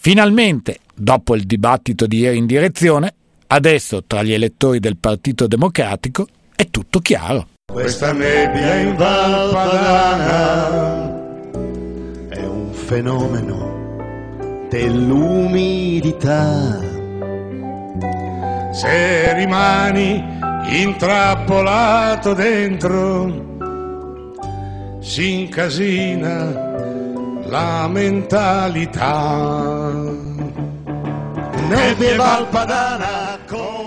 Finalmente, dopo il dibattito di ieri in direzione, adesso tra gli elettori del Partito Democratico è tutto chiaro. Questa nebbia in Val Padana è un fenomeno dell'umidità. Se rimani intrappolato dentro, si incasina la mentalità. Nebbia in Val Padana.